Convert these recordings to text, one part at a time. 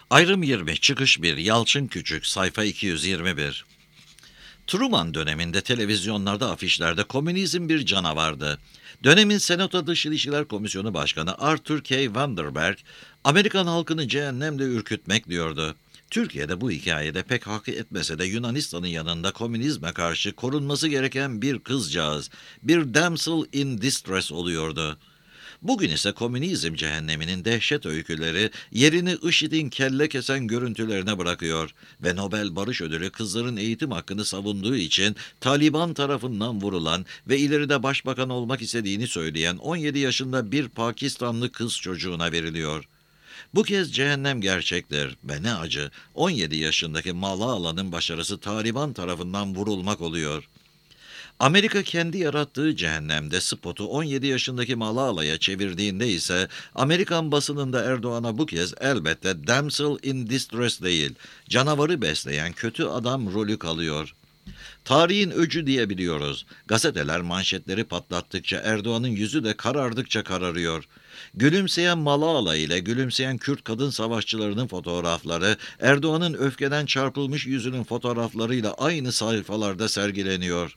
Ayrım 20, çıkış 1, Yalçın Küçük, sayfa 221. Truman döneminde televizyonlarda, afişlerde komünizm bir canavardı. Dönemin Senato Dış İlişkiler Komisyonu Başkanı Arthur K. Vanderberg, Amerikan halkını cehennemde ürkütmek diyordu. Türkiye'de bu hikayede pek hak etmese de Yunanistan'ın yanında komünizme karşı korunması gereken bir kızcağız, bir damsel in distress oluyordu. Bugün ise komünizm cehenneminin dehşet öyküleri yerini IŞİD'in kelle kesen görüntülerine bırakıyor ve Nobel Barış Ödülü kızların eğitim hakkını savunduğu için Taliban tarafından vurulan ve ileride başbakan olmak istediğini söyleyen 17 yaşında bir Pakistanlı kız çocuğuna veriliyor. Bu kez cehennem gerçektir ve ne acı 17 yaşındaki Malaala'nın başarısı Taliban tarafından vurulmak oluyor. Amerika kendi yarattığı cehennemde spotu 17 yaşındaki Malala'ya çevirdiğinde ise Amerikan basınında Erdoğan'a bu kez elbette damsel in distress değil, canavarı besleyen kötü adam rolü kalıyor. Tarihin öcü diyebiliyoruz. Gazeteler manşetleri patlattıkça Erdoğan'ın yüzü de karardıkça kararıyor. Gülümseyen Malala ile gülümseyen Kürt kadın savaşçılarının fotoğrafları Erdoğan'ın öfkeden çarpılmış yüzünün fotoğraflarıyla aynı sayfalarda sergileniyor.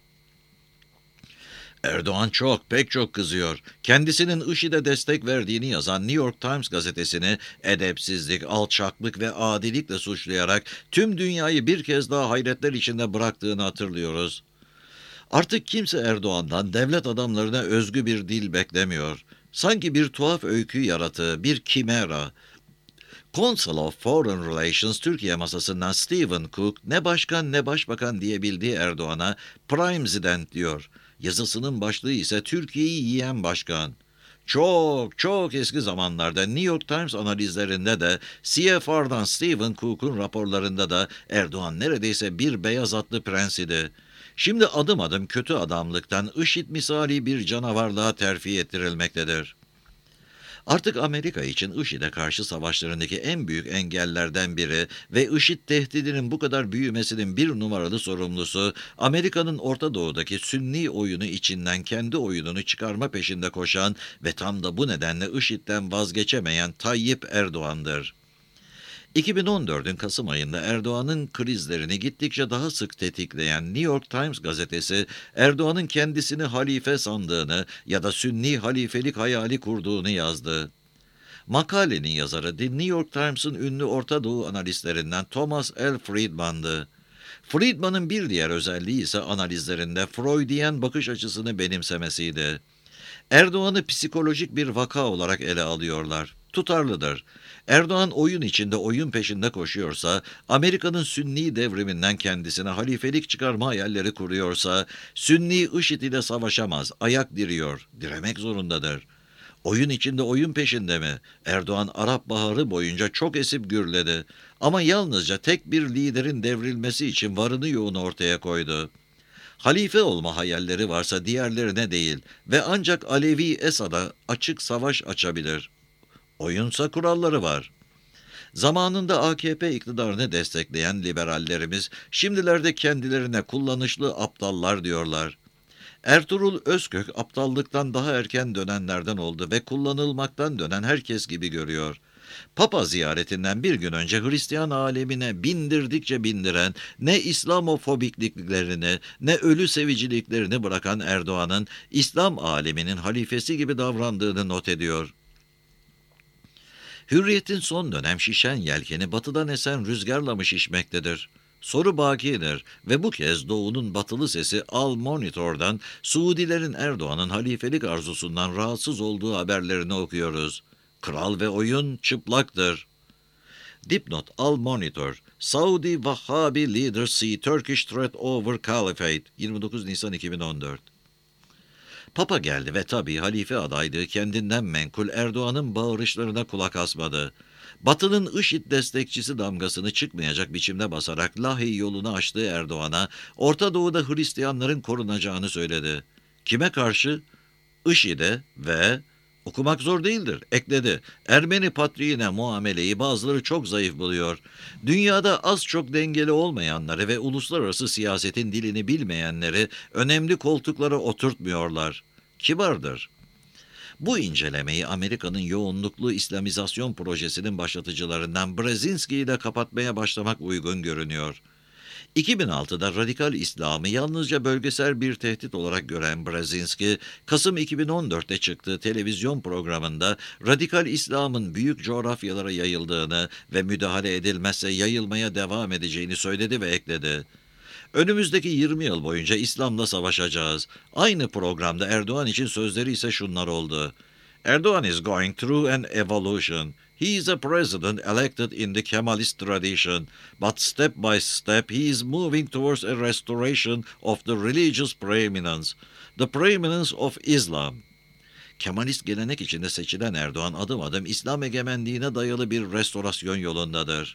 Erdoğan pek çok kızıyor. Kendisinin IŞİD'e destek verdiğini yazan New York Times gazetesini edepsizlik, alçaklık ve adilikle suçlayarak tüm dünyayı bir kez daha hayretler içinde bıraktığını hatırlıyoruz. Artık kimse Erdoğan'dan devlet adamlarına özgü bir dil beklemiyor. Sanki bir tuhaf öykü yaratığı, bir kimera. Council of Foreign Relations Türkiye masasından Stephen Cook ne başkan ne başbakan diyebildiği Erdoğan'a President diyor. Yazısının başlığı ise Türkiye'yi yiyen başkan. Çok eski zamanlarda New York Times analizlerinde de CFR'dan Stephen Cook'un raporlarında da Erdoğan neredeyse bir beyaz atlı prens idi. Şimdi adım adım kötü adamlıktan IŞİD misali bir canavarlığa terfi ettirilmektedir. Artık Amerika için IŞİD'e karşı savaşlarındaki en büyük engellerden biri ve IŞİD tehdidinin bu kadar büyümesinin bir numaralı sorumlusu, Amerika'nın Orta Doğu'daki Sünni oyunu içinden kendi oyununu çıkarma peşinde koşan ve tam da bu nedenle IŞİD'den vazgeçemeyen Tayyip Erdoğan'dır. 2014'ün Kasım ayında Erdoğan'ın krizlerini gittikçe daha sık tetikleyen New York Times gazetesi, Erdoğan'ın kendisini halife sandığını ya da Sünni halifelik hayali kurduğunu yazdı. Makalenin yazarı The New York Times'ın ünlü Orta Doğu analistlerinden Thomas L. Friedman'dı. Friedman'ın bir diğer özelliği ise analizlerinde Freudian bakış açısını benimsemesiydi. Erdoğan'ı psikolojik bir vaka olarak ele alıyorlar. Tutarlıdır. Erdoğan oyun içinde oyun peşinde koşuyorsa, Amerika'nın Sünni devriminden kendisine halifelik çıkarma hayalleri kuruyorsa, Sünni IŞİD ile savaşamaz, ayak diriyor, diremek zorundadır. Oyun içinde oyun peşinde mi? Erdoğan Arap Baharı boyunca çok esip gürledi. Ama yalnızca tek bir liderin devrilmesi için varını yoğunu ortaya koydu. Halife olma hayalleri varsa diğerlerine değil ve ancak Alevi Esad'a açık savaş açabilir. Oyunsa kuralları var. Zamanında AKP iktidarını destekleyen liberallerimiz şimdilerde kendilerine kullanışlı aptallar diyorlar. Ertuğrul Özkök aptallıktan daha erken dönenlerden oldu ve kullanılmaktan dönen herkes gibi görüyor. Papa ziyaretinden bir gün önce Hristiyan alemine bindirdikçe bindiren, ne İslamofobikliklerini ne ölü seviciliklerini bırakan Erdoğan'ın İslam aleminin halifesi gibi davrandığını not ediyor. Hürriyet'in son dönem şişen yelkeni batıdan esen rüzgarla mı şişmektedir? Soru bakidir ve bu kez Doğu'nun batılı sesi Al Monitor'dan Suudilerin Erdoğan'ın halifelik arzusundan rahatsız olduğu haberlerini okuyoruz. Kral ve oyun çıplaktır. Dipnot Al Monitor, Saudi Wahhabi leaders see Turkish threat over caliphate, 29 Nisan 2014. Papa geldi ve tabii halife adaylığı kendinden menkul Erdoğan'ın bağırışlarına kulak asmadı. Batı'nın IŞİD destekçisi damgasını çıkmayacak biçimde basarak Lahey yolunu açtığı Erdoğan'a Orta Doğu'da Hristiyanların korunacağını söyledi. Kime karşı? IŞİD'e ve okumak zor değildir, ekledi. Ermeni patriğine muameleyi bazıları çok zayıf buluyor. Dünyada az çok dengeli olmayanları ve uluslararası siyasetin dilini bilmeyenleri önemli koltuklara oturtmuyorlar. Kibardır. Bu incelemeyi Amerika'nın yoğunluklu İslamizasyon projesinin başlatıcılarından Brzezinski ile kapatmaya başlamak uygun görünüyor. 2006'da radikal İslam'ı yalnızca bölgesel bir tehdit olarak gören Brzezinski, Kasım 2014'te çıktığı televizyon programında radikal İslam'ın büyük coğrafyalara yayıldığını ve müdahale edilmezse yayılmaya devam edeceğini söyledi ve ekledi. Önümüzdeki 20 yıl boyunca İslam'la savaşacağız. Aynı programda Erdoğan için sözleri ise şunlar oldu. Erdoğan is going through an evolution. He is a president elected in the Kemalist tradition, but step by step he is moving towards a restoration of the religious preeminence, the preeminence of Islam. Kemalist gelenek içinde seçilen Erdoğan adım adım İslam egemenliğine dayalı bir restorasyon yolundadır.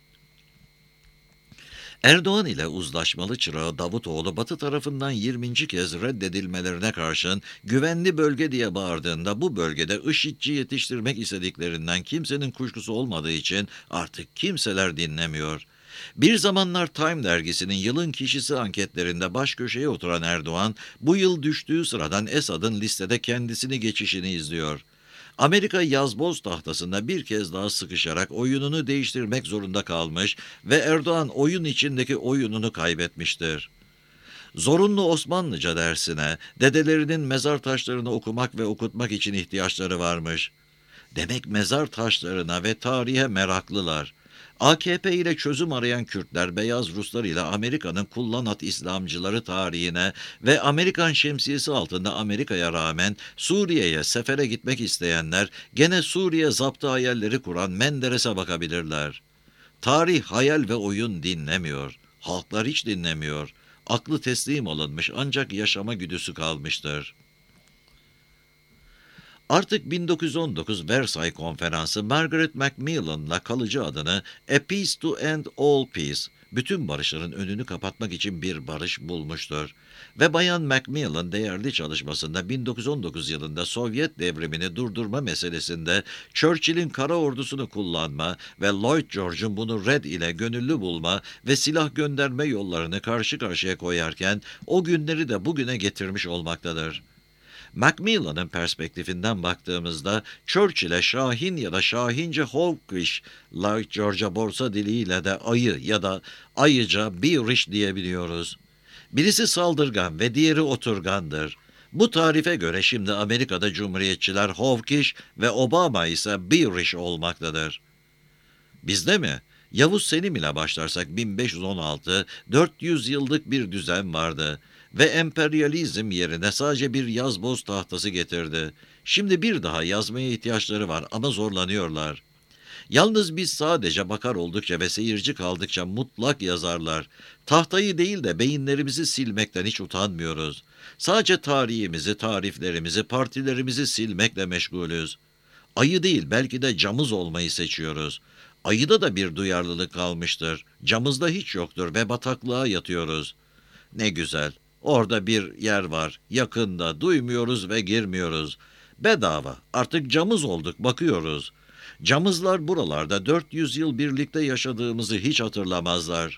Erdoğan ile uzlaşmalı çırağı Davutoğlu Batı tarafından 20. kez reddedilmelerine karşın güvenli bölge diye bağırdığında bu bölgede IŞİD'ci yetiştirmek istediklerinden kimsenin kuşkusu olmadığı için artık kimseler dinlemiyor. Bir zamanlar Time dergisinin yılın kişisi anketlerinde baş köşeye oturan Erdoğan, bu yıl düştüğü sıradan Esad'ın listede kendisini geçişini izliyor. Amerika yazboz tahtasında bir kez daha sıkışarak oyununu değiştirmek zorunda kalmış ve Erdoğan oyun içindeki oyununu kaybetmiştir. Zorunlu Osmanlıca dersine, dedelerinin mezar taşlarını okumak ve okutmak için ihtiyaçları varmış. Demek mezar taşlarına ve tarihe meraklılar. AKP ile çözüm arayan Kürtler, beyaz Ruslar ile Amerika'nın kullanat İslamcıları tarihine ve Amerikan şemsiyesi altında Amerika'ya rağmen Suriye'ye sefere gitmek isteyenler gene Suriye zaptı hayalleri kuran Menderes'e bakabilirler. Tarih hayal ve oyun dinlemiyor. Halklar hiç dinlemiyor. Aklı teslim alınmış ancak yaşama güdüsü kalmıştır. Artık 1919 Versay Konferansı Margaret Macmillan'la kalıcı adını A Peace to End All Peace, bütün barışların önünü kapatmak için bir barış bulmuştur. Ve Bayan Macmillan değerli çalışmasında 1919 yılında Sovyet devrimini durdurma meselesinde Churchill'in kara ordusunu kullanma ve Lloyd George'un bunu red ile gönüllü bulma ve silah gönderme yollarını karşı karşıya koyarken o günleri de bugüne getirmiş olmaktadır. Macmillan'ın perspektifinden baktığımızda Churchill'e Şahin ya da Şahince hawkish, Lloyd George'a borsa diliyle de ayı ya da ayıca bearish diyebiliyoruz. Birisi saldırgan ve diğeri oturgandır. Bu tarife göre şimdi Amerika'da Cumhuriyetçiler hawkish ve Obama ise bearish olmaktadır. Bizde mi? Yavuz Selim ile başlarsak 1516, 400 yıllık bir düzen vardı ve emperyalizm yerine sadece bir yazboz tahtası getirdi. Şimdi bir daha yazmaya ihtiyaçları var ama zorlanıyorlar. Yalnız biz sadece bakar oldukça ve seyirci kaldıkça mutlak yazarlar. Tahtayı değil de beyinlerimizi silmekten hiç utanmıyoruz. Sadece tarihimizi, tariflerimizi, partilerimizi silmekle meşgulüz. Ayı değil belki de camız olmayı seçiyoruz. Ayıda da bir duyarlılık kalmıştır. Camızda hiç yoktur ve bataklığa yatıyoruz. Ne güzel. Orada bir yer var. Yakında duymuyoruz ve girmiyoruz. Bedava. Artık camız olduk, bakıyoruz. Camızlar buralarda 400 yıl birlikte yaşadığımızı hiç hatırlamazlar.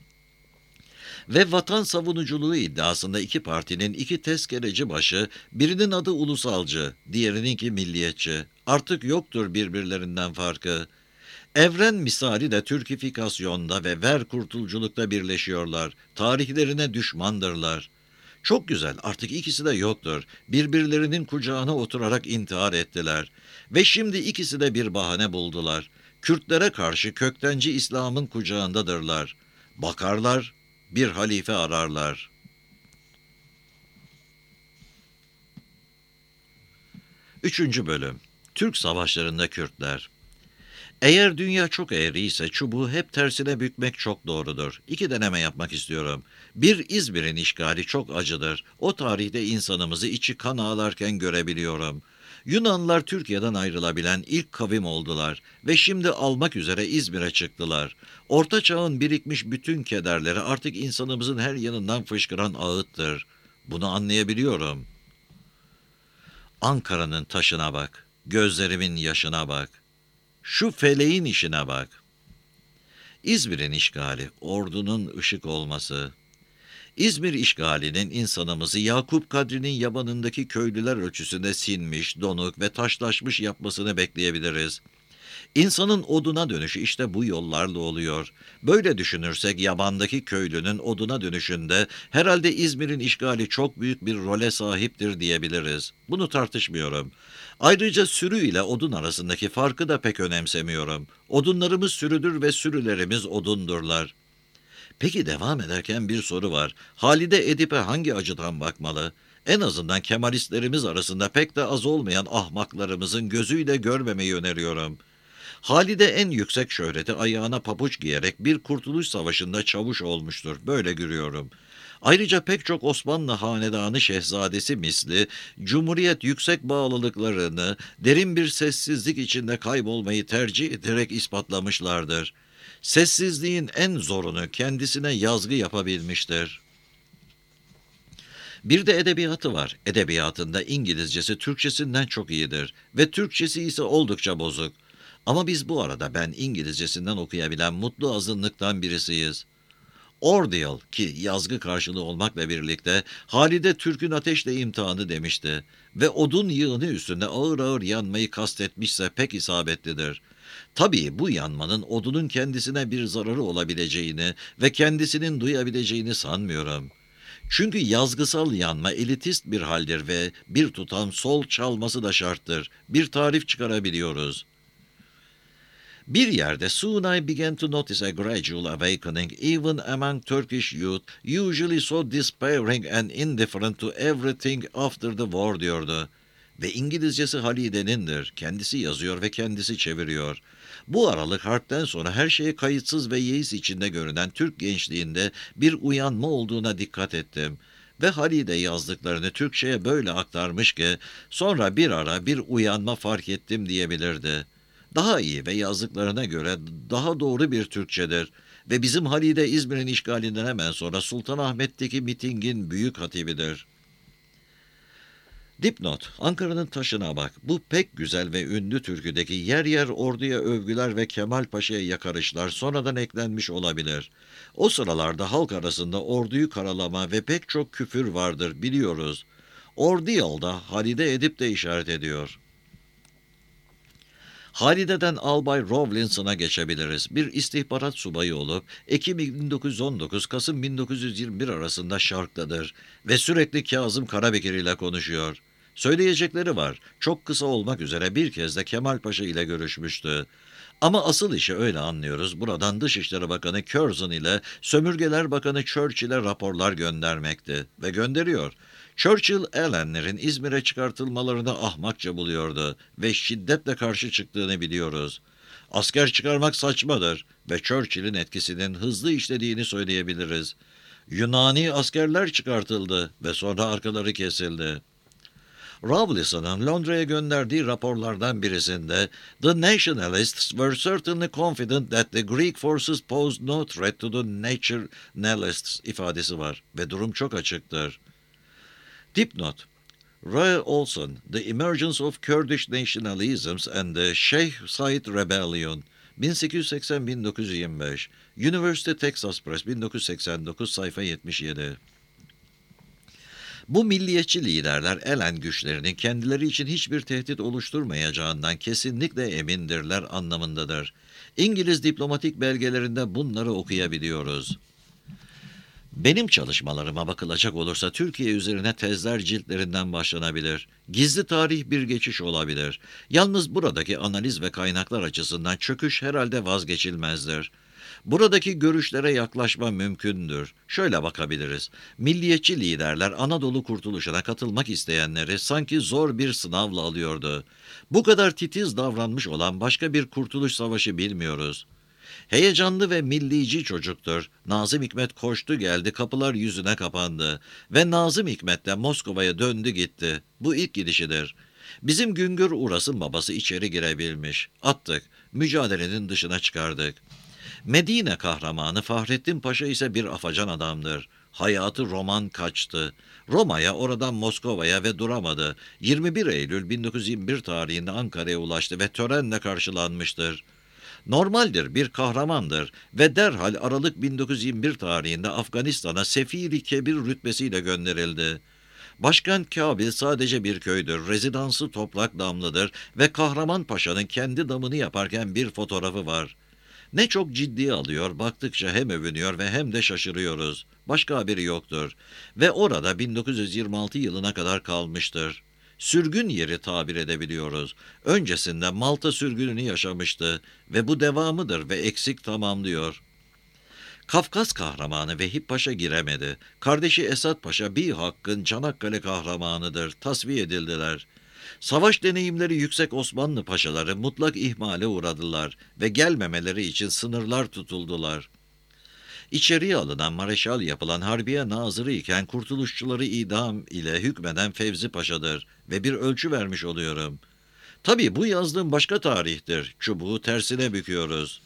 Ve vatan savunuculuğu iddiasında iki partinin iki tezkereci başı, birinin adı ulusalcı, diğerininki milliyetçi. Artık yoktur birbirlerinden farkı. Evren misali de Türkifikasyonda ve ver kurtulculukta birleşiyorlar. Tarihlerine düşmandırlar. Çok güzel, artık ikisi de yoktur. Birbirlerinin kucağına oturarak intihar ettiler. Ve şimdi ikisi de bir bahane buldular. Kürtlere karşı köktenci İslam'ın kucağındadırlar. Bakarlar, bir halife ararlar. 3. Bölüm Türk Savaşlarında Kürtler. Eğer dünya çok eğriyse çubuğu hep tersine bükmek çok doğrudur. 2 deneme yapmak istiyorum. Bir, İzmir'in işgali çok acıdır. O tarihte insanımızı içi kan ağlarken görebiliyorum. Yunanlılar Türkiye'den ayrılabilen ilk kavim oldular ve şimdi almak üzere İzmir'e çıktılar. Orta Çağ'ın birikmiş bütün kederleri artık insanımızın her yanından fışkıran ağıttır. Bunu anlayabiliyorum. Ankara'nın taşına bak, gözlerimin yaşına bak. Şu feleğin işine bak. İzmir'in işgali, ordunun ışık olması. İzmir işgalinin insanımızı Yakup Kadri'nin yabanındaki köylüler ölçüsünde sinmiş, donuk ve taşlaşmış yapmasını bekleyebiliriz. İnsanın oduna dönüşü işte bu yollarla oluyor. Böyle düşünürsek yabandaki köylünün oduna dönüşünde herhalde İzmir'in işgali çok büyük bir role sahiptir diyebiliriz. Bunu tartışmıyorum. Ayrıca sürü ile odun arasındaki farkı da pek önemsemiyorum. Odunlarımız sürüdür ve sürülerimiz odundurlar. Peki devam ederken bir soru var. Halide Edip'e hangi açıdan bakmalı? En azından Kemalistlerimiz arasında pek de az olmayan ahmaklarımızın gözüyle görmemeyi öneriyorum. Halide en yüksek şöhreti ayağına pabuç giyerek bir kurtuluş savaşında çavuş olmuştur. Böyle görüyorum. Ayrıca pek çok Osmanlı hanedanı şehzadesi misli, Cumhuriyet yüksek bağlılıklarını derin bir sessizlik içinde kaybolmayı tercih ederek ispatlamışlardır. Sessizliğin en zorunu kendisine yazgı yapabilmiştir. Bir de edebiyatı var. Edebiyatında İngilizcesi Türkçesinden çok iyidir ve Türkçesi ise oldukça bozuk. Ama biz bu arada ben İngilizcesinden okuyabilen mutlu azınlıktan birisiyiz. Ordeal ki yazgı karşılığı olmakla birlikte Halide Türk'ün ateşle imtihanı demişti ve odun yığını üstünde ağır ağır yanmayı kastetmişse pek isabetlidir. Tabii bu yanmanın odunun kendisine bir zararı olabileceğini ve kendisinin duyabileceğini sanmıyorum. Çünkü yazgısal yanma elitist bir haldir ve bir tutam sol çalması da şarttır. Bir tarif çıkarabiliyoruz. Bir yerde soon I began to notice a gradual awakening even among Turkish youth, usually so despairing and indifferent to everything after the war diyordu. Ve İngilizcesi Halide'nindir. Kendisi yazıyor ve kendisi çeviriyor. Bu aralık harpten sonra her şeye kayıtsız ve yeis içinde görünen Türk gençliğinde bir uyanma olduğuna dikkat ettim. Ve Halide yazdıklarını Türkçe'ye böyle aktarmış ki sonra bir ara bir uyanma fark ettim diyebilirdi. Daha iyi ve yazdıklarına göre daha doğru bir Türkçedir ve bizim Halide İzmir'in işgalinden hemen sonra Sultanahmet'teki mitingin büyük hatibidir. Dipnot, Ankara'nın taşına bak. Bu pek güzel ve ünlü türküdeki yer yer orduya övgüler ve Kemal Paşa'ya yakarışlar sonradan eklenmiş olabilir. O sıralarda halk arasında orduyu karalama ve pek çok küfür vardır biliyoruz. Ordiyal'da Halide Edip de işaret ediyor. Halide'den Albay Rawlinson'a geçebiliriz. Bir istihbarat subayı olup Ekim 1919 Kasım 1921 arasında Şark'tadır ve sürekli Kazım Karabekir ile konuşuyor. Söyleyecekleri var. Çok kısa olmak üzere bir kez de Kemal Paşa ile görüşmüştü. Ama asıl işi öyle anlıyoruz. Buradan Dışişleri Bakanı Curzon ile Sömürgeler Bakanı Churchill'e raporlar göndermekti ve gönderiyor. Churchill, Allen'lerin İzmir'e çıkartılmalarını ahmakça buluyordu ve şiddetle karşı çıktığını biliyoruz. Asker çıkarmak saçmadır ve Churchill'in etkisinin hızlı işlediğini söyleyebiliriz. Yunani askerler çıkartıldı ve sonra arkaları kesildi. Rawlinson'ın Londra'ya gönderdiği raporlardan birisinde "The nationalists were certainly confident that the Greek forces posed no threat to the nationalists" ifadesi var ve durum çok açıktır. Dipnot: Roy Olson, The Emergence of Kurdish Nationalisms and the Sheikh Said Rebellion, 1880-1925, University Texas Press, 1989, sayfa 77. Bu milliyetçi liderler Elen güçlerinin kendileri için hiçbir tehdit oluşturmayacağından kesinlikle emindirler anlamındadır. İngiliz diplomatik belgelerinde bunları okuyabiliyoruz. Benim çalışmalarıma bakılacak olursa Türkiye üzerine tezler ciltlerinden başlanabilir. Gizli tarih bir geçiş olabilir. Yalnız buradaki analiz ve kaynaklar açısından çöküş herhalde vazgeçilmezdir. Buradaki görüşlere yaklaşma mümkündür. Şöyle bakabiliriz. Milliyetçi liderler Anadolu Kurtuluşu'na katılmak isteyenleri sanki zor bir sınavla alıyordu. Bu kadar titiz davranmış olan başka bir kurtuluş savaşı bilmiyoruz. Heyecanlı ve millici çocuktur. Nazım Hikmet koştu geldi, kapılar yüzüne kapandı. Ve Nazım Hikmet de Moskova'ya döndü gitti. Bu ilk gidişidir. Bizim Güngör Uras'ın babası içeri girebilmiş. Attık. Mücadelenin dışına çıkardık. Medine kahramanı Fahrettin Paşa ise bir afacan adamdır. Hayatı roman kaçtı. Roma'ya, oradan Moskova'ya ve duramadı. 21 Eylül 1921 tarihinde Ankara'ya ulaştı ve törenle karşılanmıştır. Normaldir, bir kahramandır ve derhal Aralık 1921 tarihinde Afganistan'a Sefir-i Kebir rütbesiyle gönderildi. Başkent Kabil sadece bir köydür, rezidansı Toprak Damlı'dır ve Kahraman Paşa'nın kendi damını yaparken bir fotoğrafı var. Ne çok ciddiye alıyor, baktıkça hem övünüyor ve hem de şaşırıyoruz. Başka haberi yoktur. Ve orada 1926 yılına kadar kalmıştır. Sürgün yeri tabir edebiliyoruz. Öncesinde Malta sürgününü yaşamıştı ve bu devamıdır ve eksik tamamlıyor. Kafkas kahramanı Vehip Paşa giremedi. Kardeşi Esat Paşa bir hakkın Çanakkale kahramanıdır. Tasfiye edildiler. Savaş deneyimleri yüksek Osmanlı paşaları mutlak ihmale uğradılar ve gelmemeleri için sınırlar tutuldular. İçeriye alınan Mareşal yapılan Harbiye Nazırı iken kurtuluşçuları idam ile hükmeden Fevzi Paşa'dır ve bir ölçü vermiş oluyorum. Tabii bu yazdığım başka tarihtir. Çubuğu tersine büküyoruz.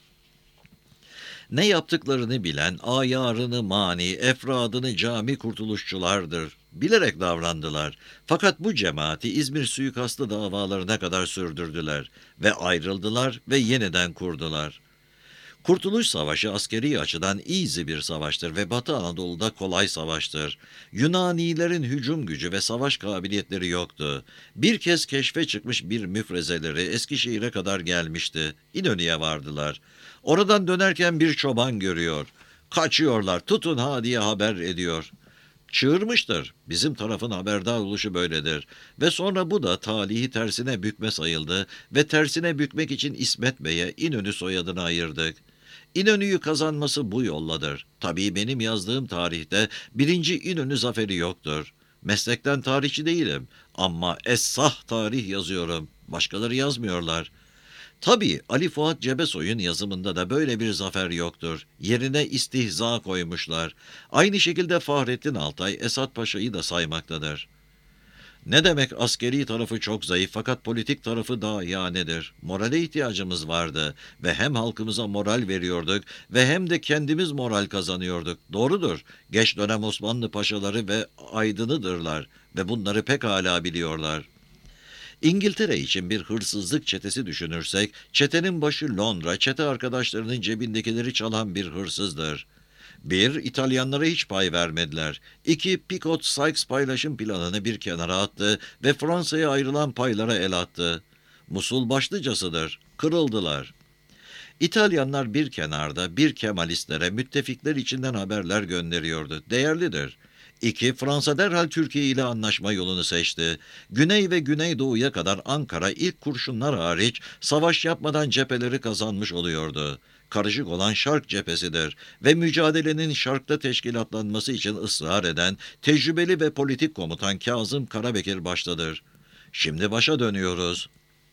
Ne yaptıklarını bilen, ayarını mani, efradını cami kurtuluşçulardır. Bilerek davrandılar. Fakat bu cemaati İzmir suikastı davalarına kadar sürdürdüler ve ayrıldılar ve yeniden kurdular. Kurtuluş Savaşı askeri açıdan easy bir savaştır ve Batı Anadolu'da kolay savaştır. Yunanilerin hücum gücü ve savaş kabiliyetleri yoktu. Bir kez keşfe çıkmış bir müfrezeleri Eskişehir'e kadar gelmişti. İnönü'ye vardılar. Oradan dönerken bir çoban görüyor. Kaçıyorlar, tutun ha diye haber ediyor. Çığırmıştır. Bizim tarafın haberdar oluşu böyledir. Ve sonra bu da talihi tersine bükme sayıldı ve tersine bükmek için İsmet Bey'e İnönü soyadını ayırdık. İnönü'yü kazanması bu yolladır. Tabii benim yazdığım tarihte birinci İnönü zaferi yoktur. Meslekten tarihçi değilim ama es-sah tarih yazıyorum. Başkaları yazmıyorlar. Tabii Ali Fuat Cebesoy'un yazımında da böyle bir zafer yoktur. Yerine istihza koymuşlar. Aynı şekilde Fahrettin Altay Esat Paşa'yı da saymaktadır. Ne demek askeri tarafı çok zayıf fakat politik tarafı daha yanedir. Morale ihtiyacımız vardı ve hem halkımıza moral veriyorduk ve hem de kendimiz moral kazanıyorduk. Doğrudur. Geç dönem Osmanlı paşaları ve aydınıdırlar ve bunları pekala biliyorlar. İngiltere için bir hırsızlık çetesi düşünürsek, çetenin başı Londra, çete arkadaşlarının cebindekileri çalan bir hırsızdır. 1. İtalyanlara hiç pay vermediler. 2. Picot-Sykes paylaşım planını bir kenara attı ve Fransa'ya ayrılan paylara el attı. Musul başlıcasıdır. Kırıldılar. İtalyanlar bir kenarda bir Kemalistlere müttefikler içinden haberler gönderiyordu. Değerlidir. 2. Fransa derhal Türkiye ile anlaşma yolunu seçti. Güney ve Güneydoğu'ya kadar Ankara ilk kurşunlar hariç savaş yapmadan cepheleri kazanmış oluyordu. Karışık olan Şark cephesidir ve mücadelenin Şark'ta teşkilatlanması için ısrar eden tecrübeli ve politik komutan Kazım Karabekir baştadır. Şimdi başa dönüyoruz.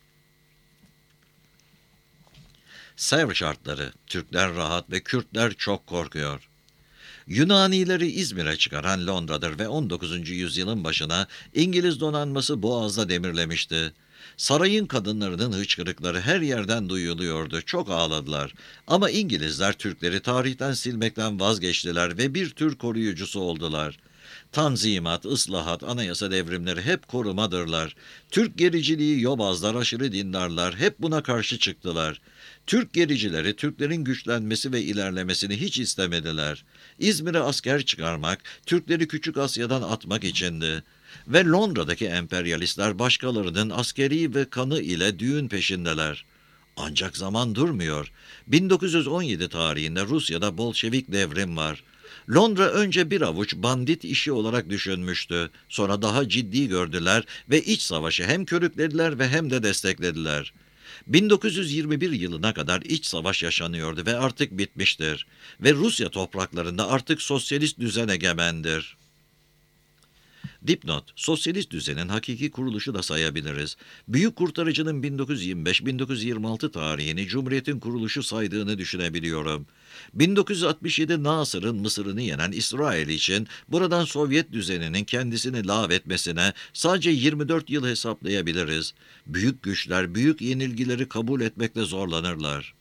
Sevr şartları. Türkler rahat ve Kürtler çok korkuyor. Yunanileri İzmir'e çıkaran Londra'dır ve 19. yüzyılın başına İngiliz donanması Boğaz'da demirlemişti. Sarayın kadınlarının hıçkırıkları her yerden duyuluyordu. Çok ağladılar. Ama İngilizler Türkleri tarihten silmekten vazgeçtiler ve bir tür koruyucusu oldular. Tanzimat, ıslahat, anayasa devrimleri hep korumadırlar. Türk gericiliği, yobazlar, aşırı dindarlar hep buna karşı çıktılar. Türk gericileri Türklerin güçlenmesi ve ilerlemesini hiç istemediler. İzmir'e asker çıkarmak, Türkleri Küçük Asya'dan atmak içindi. Ve Londra'daki emperyalistler başkalarının askeri ve kanı ile düğün peşindeler. Ancak zaman durmuyor. 1917 tarihinde Rusya'da Bolşevik devrim var. Londra önce bir avuç bandit işi olarak düşünmüştü. Sonra daha ciddi gördüler ve iç savaşı hem körüklediler ve hem de desteklediler. 1921 yılına kadar iç savaş yaşanıyordu ve artık bitmiştir. Ve Rusya topraklarında artık sosyalist düzen egemendir. Dipnot, sosyalist düzenin hakiki kuruluşu da sayabiliriz. Büyük kurtarıcının 1925-1926 tarihini Cumhuriyet'in kuruluşu saydığını düşünebiliyorum. 1967 Nasır'ın Mısır'ını yenen İsrail için buradan Sovyet düzeninin kendisini lağvetmesine sadece 24 yıl hesaplayabiliriz. Büyük güçler büyük yenilgileri kabul etmekte zorlanırlar.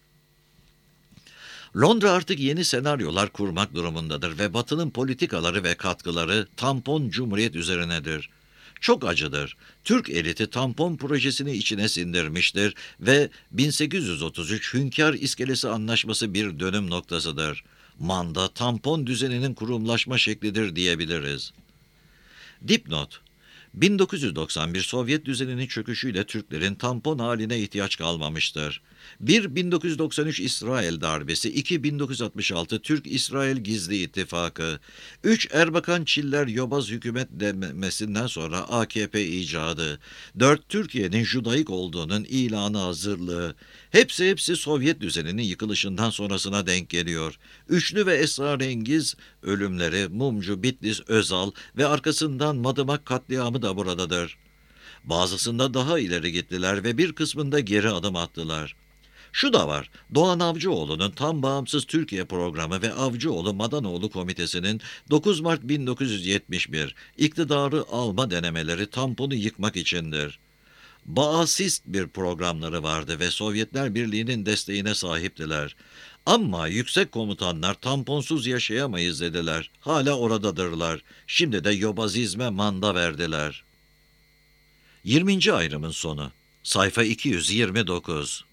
Londra artık yeni senaryolar kurmak durumundadır ve Batı'nın politikaları ve katkıları tampon cumhuriyet üzerinedir. Çok acıdır. Türk eliti tampon projesini içine sindirmiştir ve 1833 Hünkar İskelesi Anlaşması bir dönüm noktasıdır. Manda tampon düzeninin kurumlaşma şeklidir diyebiliriz. Dipnot: 1991 Sovyet düzeninin çöküşüyle Türklerin tampon haline ihtiyaç kalmamıştır. 1. 1993 İsrail darbesi. 2. 1966 Türk-İsrail Gizli İttifakı. 3. Erbakan Çiller Yobaz hükümet demesinden sonra AKP icadı. 4. Türkiye'nin judaik olduğunun ilanı hazırlığı. Hepsi Sovyet düzeninin yıkılışından sonrasına denk geliyor. Üçlü ve esrarengiz ölümleri Mumcu, Bitlis, Özal ve arkasından Madımak katliamı da buradadır. Bazısında daha ileri gittiler ve bir kısmında geri adım attılar. Şu da var, Doğan Avcıoğlu'nun Tam Bağımsız Türkiye programı ve Avcıoğlu Madanoğlu Komitesi'nin 9 Mart 1971 iktidarı alma denemeleri tamponu yıkmak içindir. Bağımsız bir programları vardı ve Sovyetler Birliği'nin desteğine sahiptiler. Ama yüksek komutanlar tamponsuz yaşayamayız dediler. Hala oradadırlar. Şimdi de yobazizme manda verdiler. 20. ayrımın sonu. Sayfa 229.